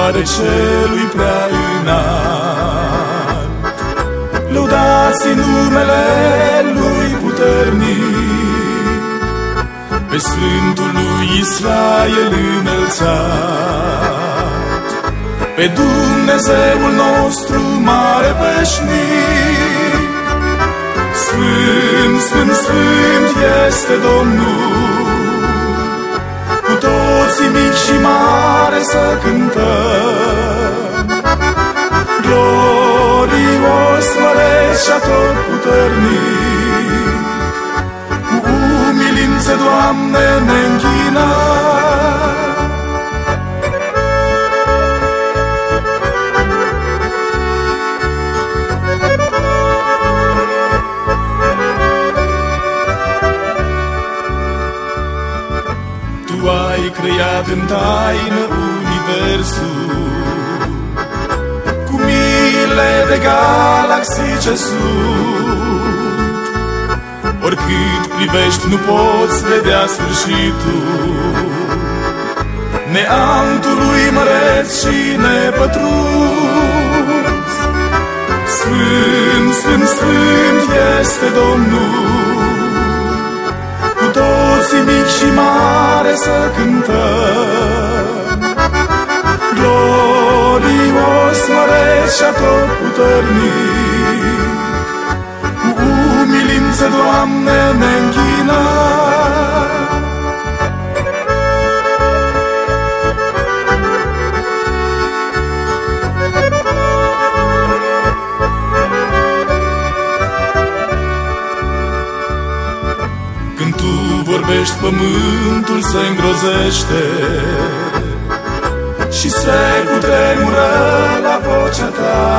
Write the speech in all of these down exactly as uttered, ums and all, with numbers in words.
picioare celui prea înalt. Lăudați numele Lui puternic, pe Sfântul lui Israel înălțat, pe Dumnezeul nostru mare veșnic. Sfânt, Sfânt, Sfânt este Domnul, cu toții mici și mare să cântăm. Glorios, măreț și atotputernic, cu umilință, Doamne, ne închinăm. Tu ai creat în taină universul, cu miile de galaxii ce sunt. Oricât privești nu poți vedea sfârșitul neantului măreț și nepătruns. Sfânt, Sfânt, Sfânt este Domnul, cu toții mici și mare să cântăm. Glorios, măreț și atotputernic, cu umilință, Doamne, ne închinăm. Când Tu vorbești, pământul se îngrozește și se cutremură la vocea Ta.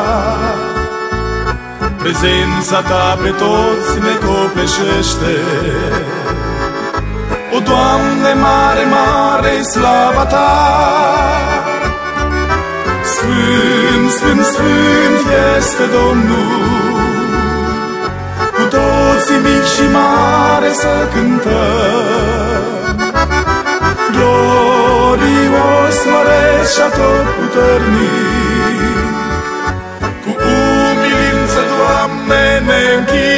Prezența Ta pe toți ne copleșește. O, Doamne, mare, mare-i slava Ta! Sfânt, Sfânt, Sfânt este Domnul, cu toții mici și mare să cântăm. Glorios, măreț și atotputernic, cu umilință, Doamne, ne închinăm.